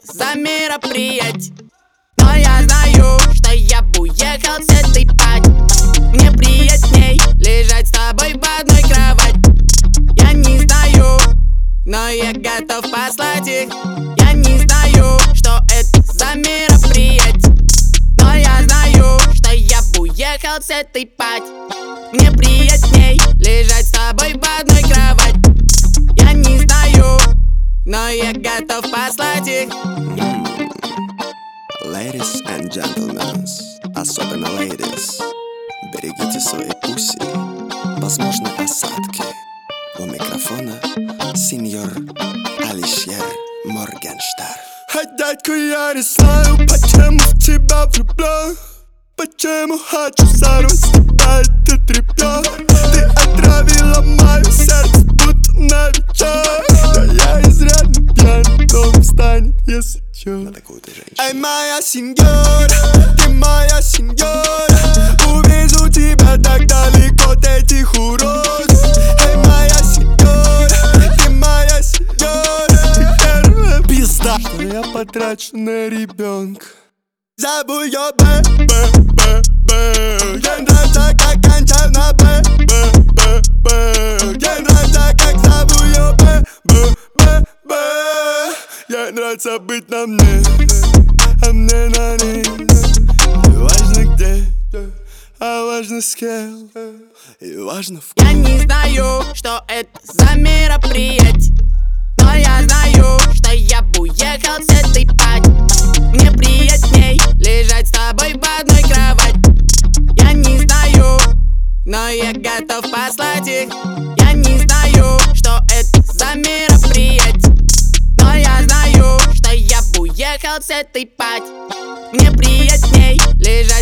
за мероприятие. Но я знаю, что я бы уехал с этой пати. Мне приятней лежать с тобой в одной кровати. Я не знаю, но я готов послать их. Я не знаю, что это за мероприятие. Но я знаю, что я бы уехал с этой пати. Мне приятней лежать с тобой в одной кровати. Я не знаю, но я готов послать их. Ladies and gentlemen, особенно ladies, берегите свои пуси, возможны осадки. У микрофона сеньор Алишер Моргенштерн. Дядька, я не знаю, почему в тебя влюблен. Почему хочу сорвать с тебя этот ребёнок. Ты отравила мое сердце, будто новичок. Да я изрядно пьян, дом встанет, если чё. На такую ты женщину. Эй, моя сеньора, ты моя сеньора. Увезу тебя так далеко от этих уродов. Эй, моя сеньора, ты моя сеньора. Ты первая пизда, что я потрачу на ребенка. Забудь её б-б-б-б. Ей нравится, как кончаю на б-б-б-б. Ей нравится, как зову её б-б-б-б. Ей нравится быть на мне, а мне на ней. И важно где, а важно с кем. И важно в Я не знаю, что это за мероприятие. Но я знаю, что я бы уехал с этой пати. Мне приятней лежать с тобой в одной кровати. Я не знаю, но я готов послать их. Я не знаю, что это за мероприятие. Но я знаю, что я бы уехал с этой пати. Мне приятней лежать